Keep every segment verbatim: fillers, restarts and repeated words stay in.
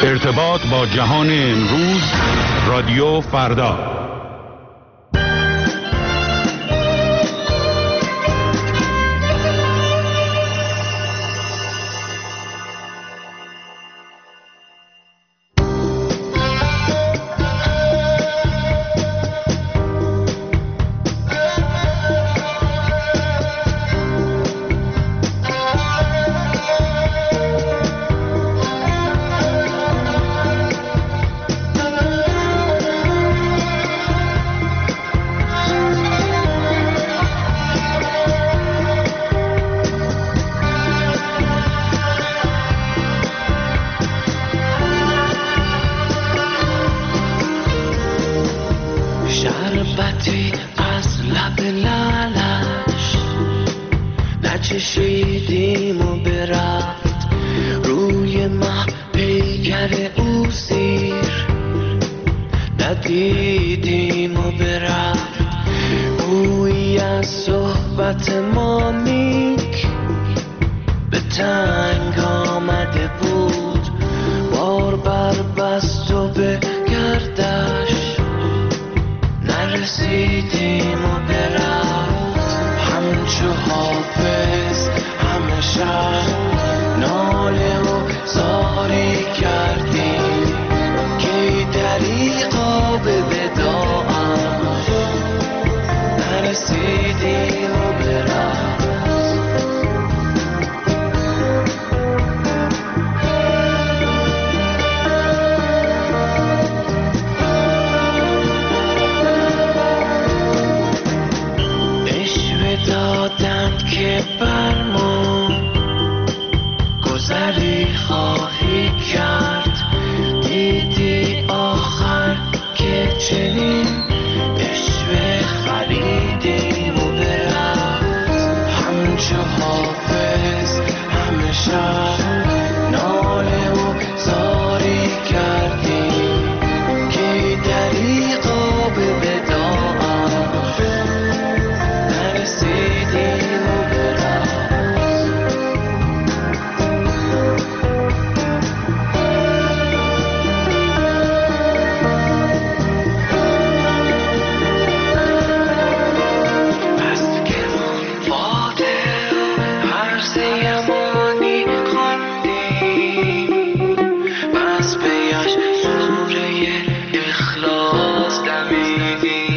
ارتباط با جهان امروز، رادیو فردا. شربتی از لب لالش نچشیدیم و برفت روی مه پیکر او سیر ندیدیم و برفت بویی از صحبت ما نیک به تنگ آمده بود بار بر بست و به گردش نرسیدیم و برفت همچو حافظ همه شب ناله و زاری کردیم که دریغا به وداعم نرسیدیم و برفت دادند که بر ما گذری خواهی کرد دیدی آخر که چنین عشوه خریدیم و برفت همچو حافظ همه شب ناله و زاری کردیم که دریغا به وداعم نرسیدیم و برفت بس که من باده عرض یمانی خواندیم بس بیش سوره اخلاص دمیدیم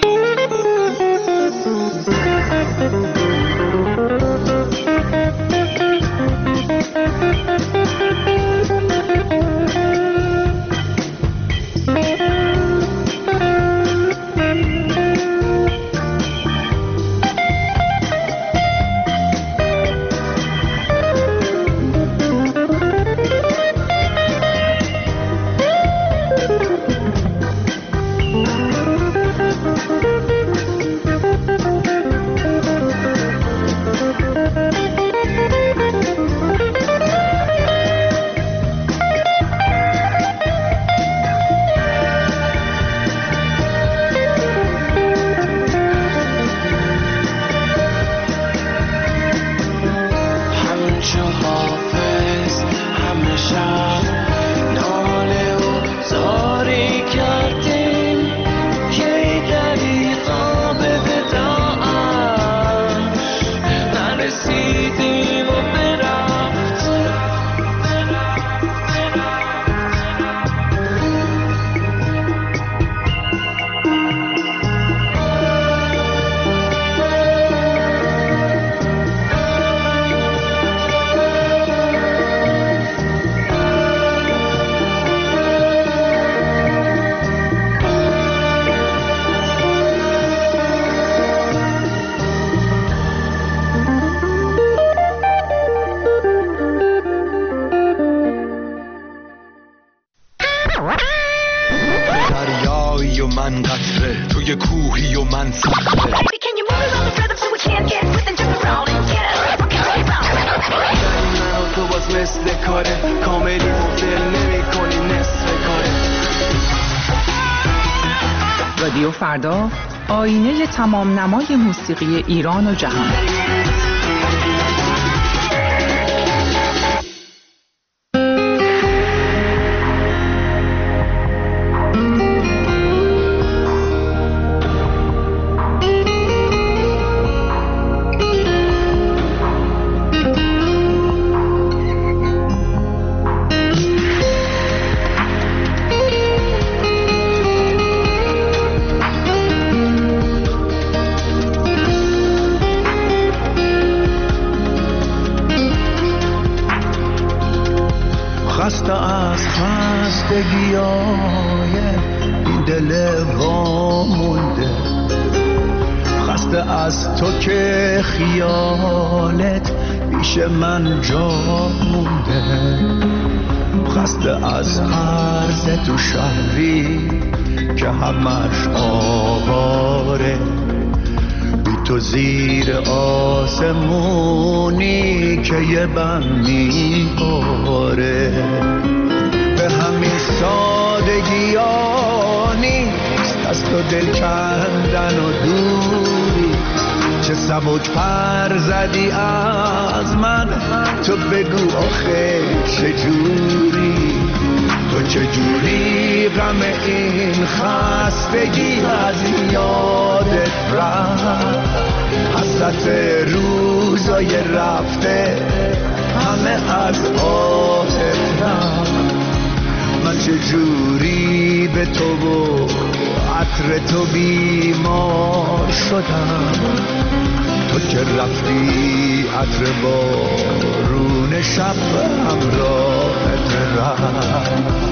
دریایی و من قطره توی کوهی و من صخره من و تو باز مثل کاره کاملی و دل نمی کنی نصف کاره. رادیو فردا، آینه تمام نمای موسیقی ایران و جهان. خسته از خستگیای این دل وامونده، خسته از تو که خیالت پیش من جا مونده، خسته از عرض تو شهری که همش آواره، بی تو زیر آسمونی که یه بم میباره. به همین سادگی ها نیست از تو دل کندن و دوری، چه سبک پر زدی از من، تو بگو آخه چجوری، تو چجوری غم این خستگی از یادت رفت، حسرت روزای رفته همه از آهت رفت. من چجوری به تو و عطر تو بیمار شدم، تو که رفتی عطر بارون شب همراهت رفت.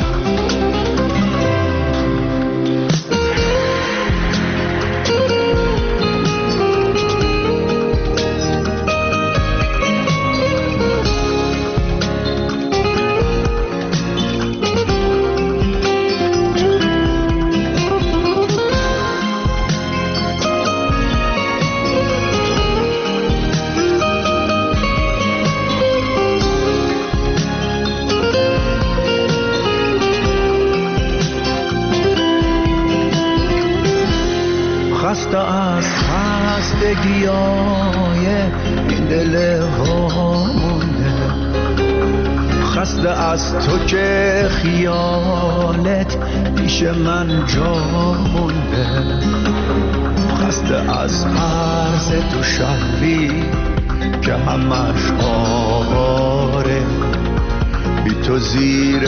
خسته از خستگیای این دل وامونده، خسته از تو که خیالت پیش من جا مونده، خسته از عرض تو شهری که همش آواره، بی تو زیر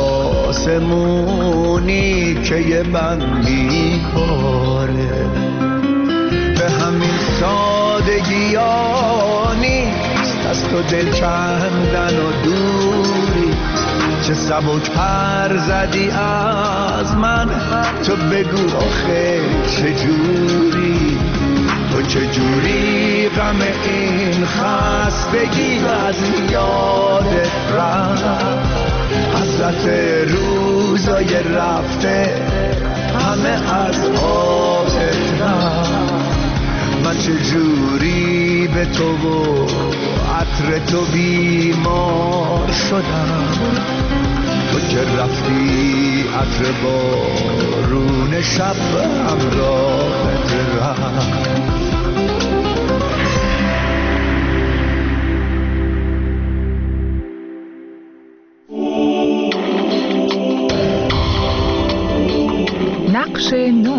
آسمونی که یه بم میباره. به همین سادگی ها نیست از تو دل کندن و دوری، چه سبک پر زدی از من، تو بگو آخه چجوری، تو چجوری غم این خستگی از یادت رفت، حسرت روزای رفته همه از آهت رفت. من چجوری به تو و عطر تو بیمار شدم، تو که رفتی عطر بارون شب همراهت رفت. نقش نو.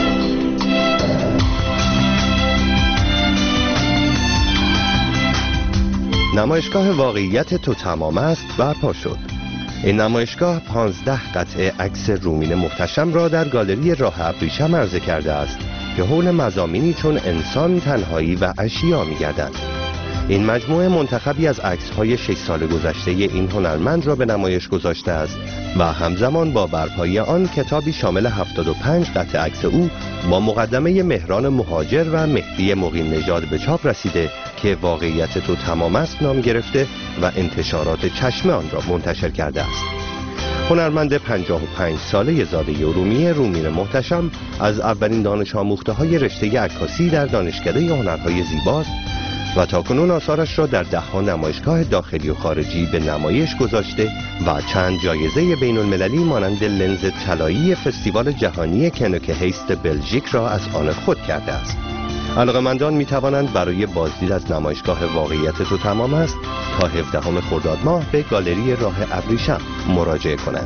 نمایشگاه واقعیت تو تمام است برپا شد. این نمایشگاه پانزده قطعه عکس رومین محتشم را در گالری راه ابریشم عرضه کرده است که حول مضامینی چون انسان، تنهایی و اشیا می‌گردند. این مجموعه منتخبی از عکس‌های شش سال گذشته این هنرمند را به نمایش گذاشته است و همزمان با برپایی آن کتابی شامل هفتاد و پنج قطعه عکس او با مقدمه مهران مهاجر و مهدی مقیم نژاد به چاپ رسیده که واقعیت تو تمام است نام گرفته و انتشارات چشمه آن را منتشر کرده است. هنرمند پنجاه و پنج ساله زاده ارومیه رومین محتشم از اولین دانش آموخته های رشته عکاسی در دانشکده هنرهای زیباست و تاکنون آثارش را در ده‌ها نمایشگاه داخلی و خارجی به نمایش گذاشته و چند جایزه بین المللی مانند لنز طلایی فستیوال جهانی کنوک هیست بلژیک را از آن خود کرده است. علاقه‌مندان می توانند برای بازدید از نمایشگاه واقعیت تو تمام است تا هفدهم خرداد ماه به گالری راه ابریشم مراجعه کنند.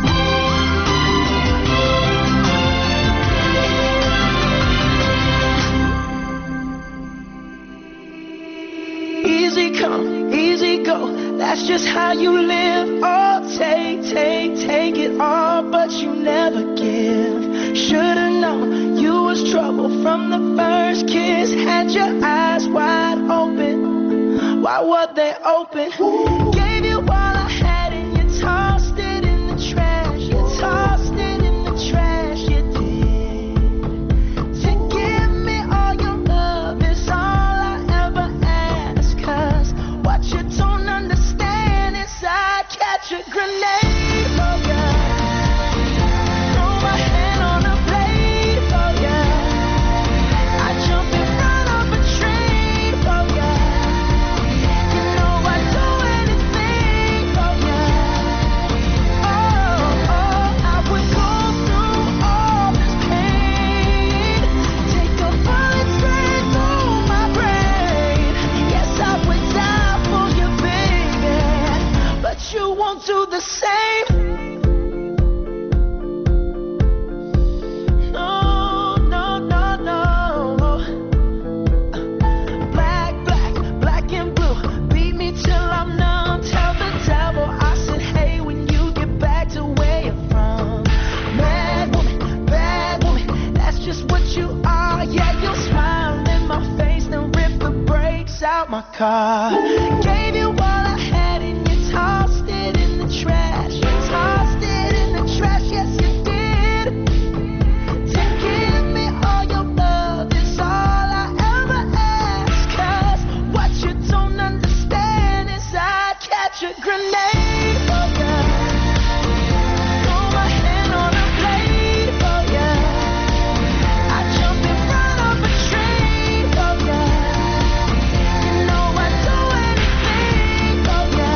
Easy come, easy go, that's just how you live. Oh, take, take, take it all, but you never give. Should've known you was trouble from the first kiss. Had your eyes wide open, why were they open? Gave you all I had and you told grenade for ya. Throw my hand on a blade for ya. I jump in front of a train for ya. You know I'd do anything for ya. Oh, oh, I would go through all this pain. Take a bullet straight through my brain. Yes, I would die for you, baby, but you won't do the same. No, no, no, no. Black, black, black and blue. Beat me till I'm numb. Tell the devil I said, hey, when you get back to where you're from. Bad woman, bad woman, that's just what you are. Yeah, you'll smile in my face, then rip the brakes out my car. Gave you all I had and you tossed it in the trash. You tossed it in the trash, yes you did. To give me all your love is all I ever ask. 'Cause what you don't understand is I'd catch a grenade for ya. Throw my hand on a blade for ya. I jump in front of a train for ya. You know I'd do anything for ya.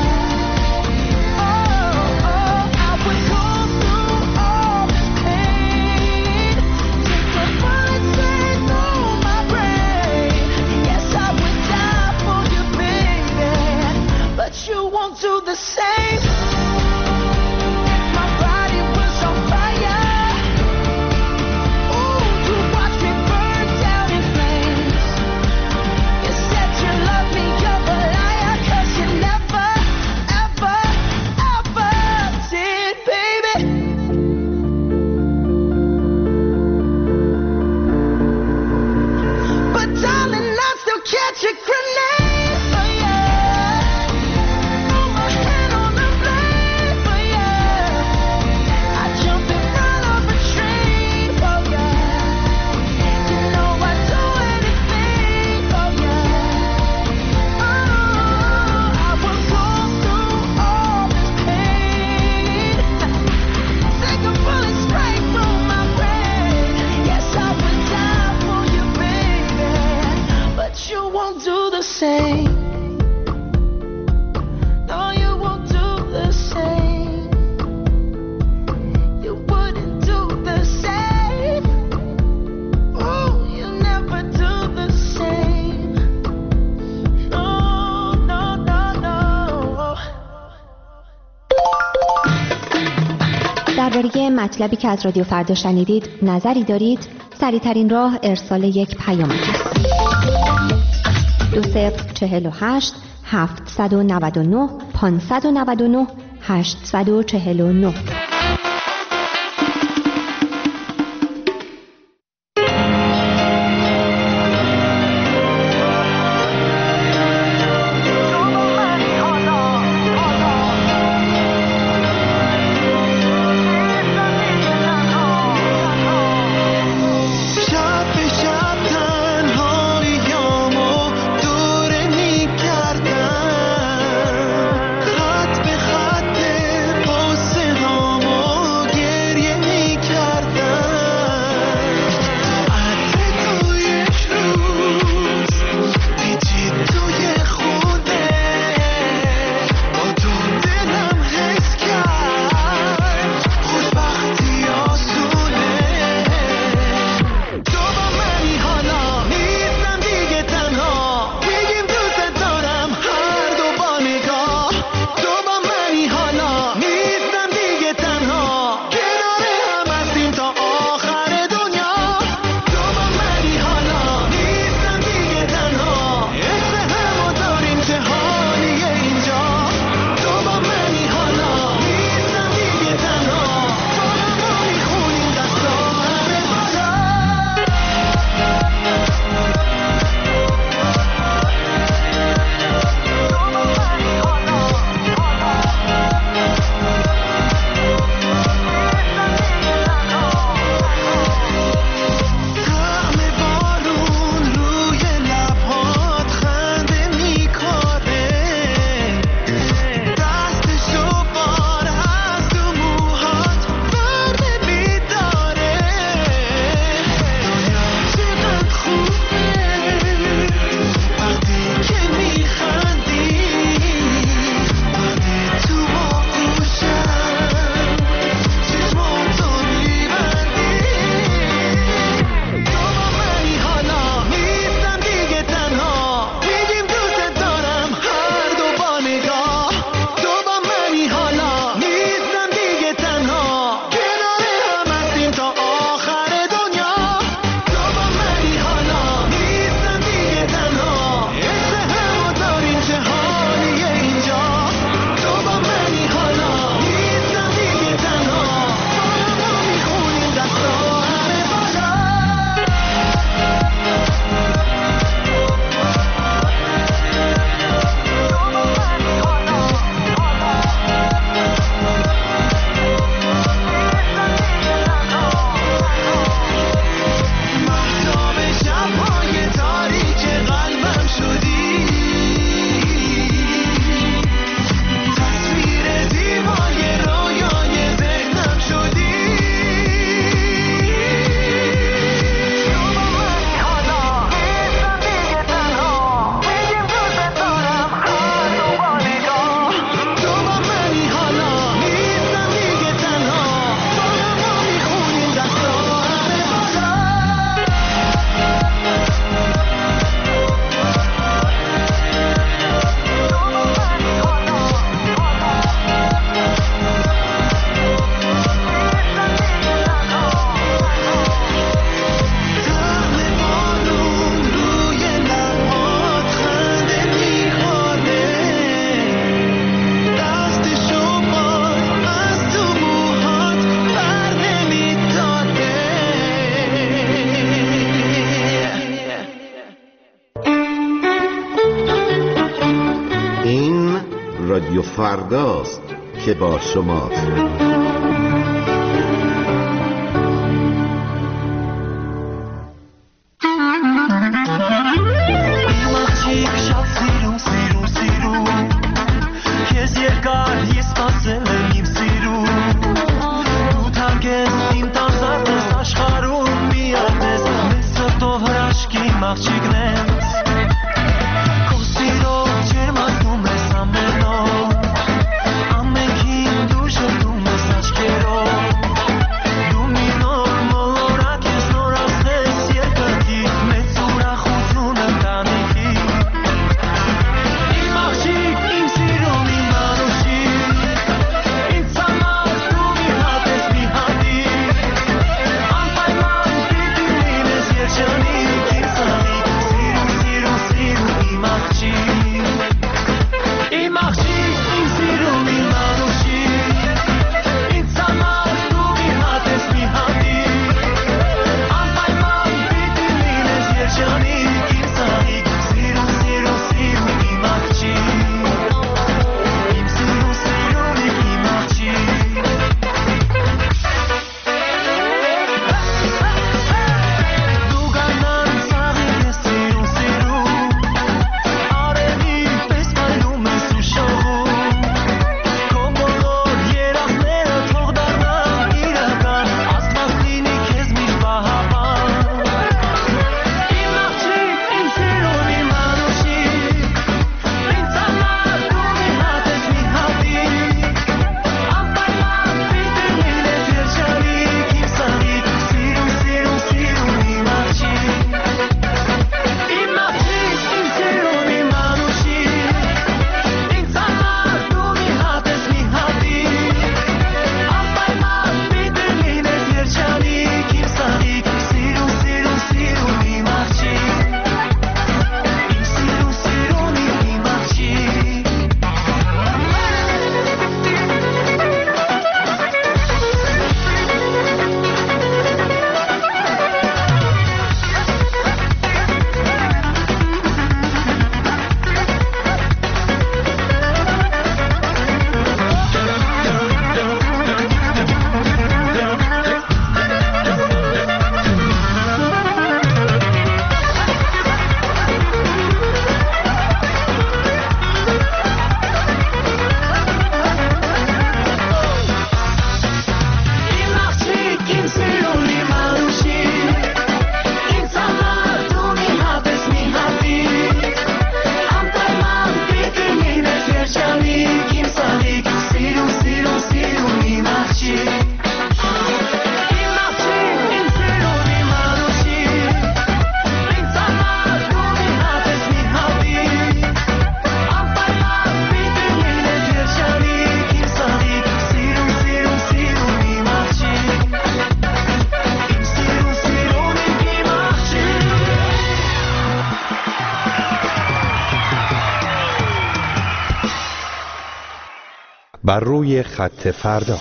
Oh, oh, I would go through all this pain. Take a bullet straight through my brain. Yes, I would die for you, baby, but you won't do the same. My body was on fire. Ooh, you watched me burn down in flames. You said you loved me, you're a liar, 'cause you never, ever, ever did, baby. But darling, I still catch a grenade for ya. Throw my hand on the blade for ya. I jump in front of a train for ya. You know I'd do anything for ya. Oh, I would go through all this pain. Take a bullet straight through my brain. Yes, I would die for you, baby, but you won't do the same. No, you won't do the same. You wouldn't do the same. Oh, you never do the same. No, no, no, no. درباره مطلبی که از رادیو فردا شنیدید نظری دارید؟ سریع‌ترین راه ارسال یک پیام است. دو صفر چهل و هشت هفتصد و نود و نه پانصد و نود و نه هشتصد و چهل و نه. شب به شب تنهاییامو دوره می‌کردم. خط به خط قصه هامو فرداست که با شماست. بر روی خط فردا.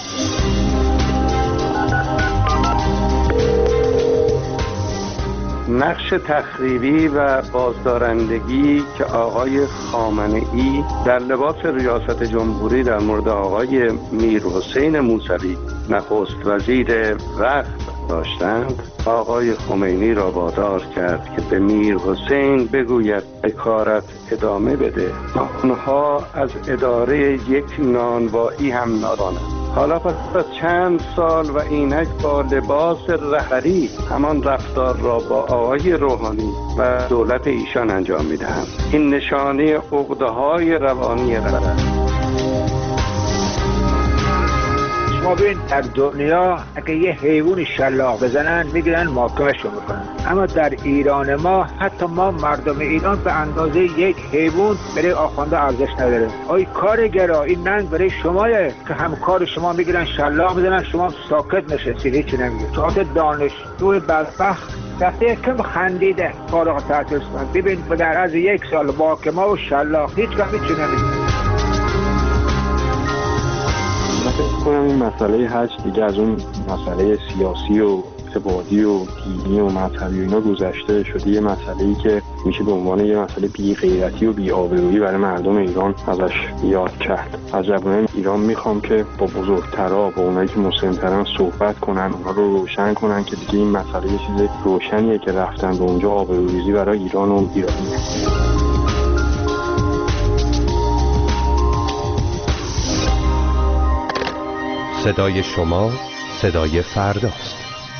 نقش تخریبی و بازدارندگی که آقای خامنه‌ای در لباس ریاست جمهوری در مورد آقای میرحسین موسوی نخست وزیر وقت داشتند، آقای خمینی را وادار کرد که به میرحسین بگوید بکارت ادامه بده. آنها از اداره یک نانوایی هم نادانند. حالا پس از چند سال و اینک با لباس رهبری همان رفتار را با آقای روحانی و دولت ایشان انجام میدهند. این نشانه عقده‌های روانی رهبر. ما ببین در دنیا اگه یه حیوان شلاق بزنن میگیرن محاکمه‌شون میکنن، اما در ایران ما حتی ما مردم ایران به اندازه یک حیوان برای آخونده ارزش نداره. آی کارگرا، این ننگ برای شمایه که همکار شما میگیرن شلاق میزنن، شما ساکت نشستید هیچی نمیگید. چهات دانشجوی بدبخت دفعه کم خندیده فارغ التحصیل شدن، ببین در از یک سال محاکمه و شلاق هیچ کم هیچی نمیگید. من فکر کنم این مسئله حج دیگه از اون مسئله سیاسی و اعتقادی و دینی و مذهبی و اینا گذشته شده یه مسئله‌ای که میشه به عنوان یه مسئله بی غیرتی و بی آبرویی برای مردم ایران ازش یاد کرد. از جوانان ایران میخوام که با بزرگترا، با اونایی که مسن‌ترن صحبت کنن، اونها رو روشن کنن که دیگه این مسئله یه چیز روشنیه که رفتن به اونجا آبروریزی برای ایران و ایرانی. صدای شما صدای فرداست.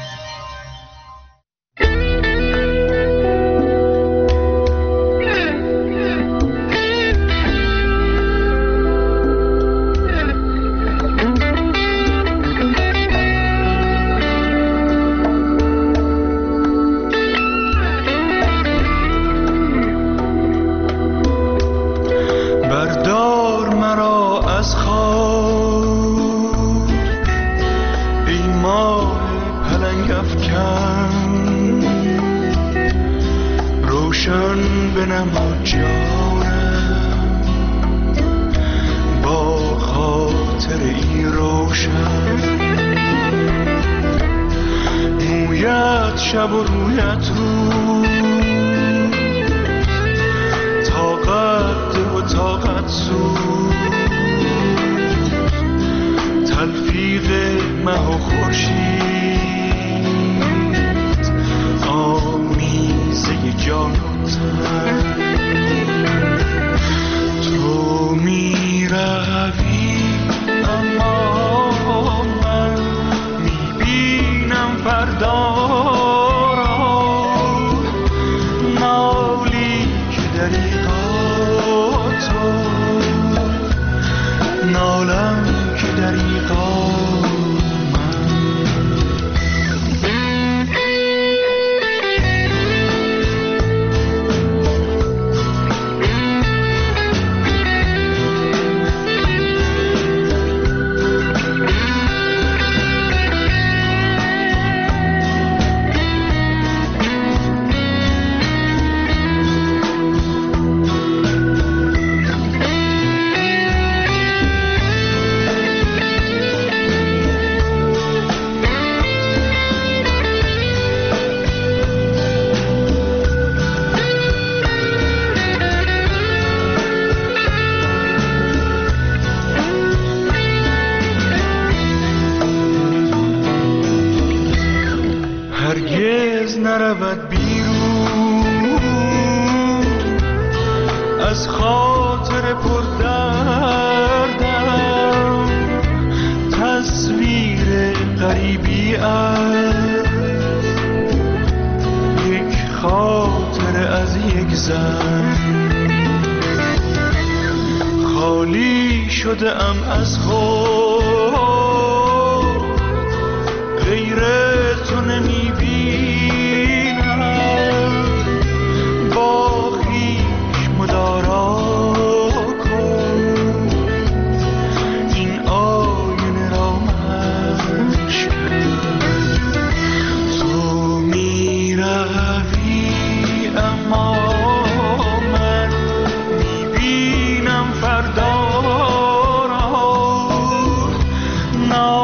بردار مرا از خواب ای ماه پلنگ افکن، روشن بنما جانم با خاطر این روشن. مویت شب و رویت روز، طاقت و طاقت سوز، تلفیق مه و خورشید، آمیزه جان و تن. تو می روی اما من می بینم فردا را، نالی که دریغا تو، نالم که دریغا هرگز نرود بیرون از خاطر پردردم، تصویر غریبی از یک خاطر از یک زن. خالی شده ام از خود، غیر تو نمی بینم، با خویش مدارا کن این آینه را مشکن. تو می روی اما من می بینم فردا را،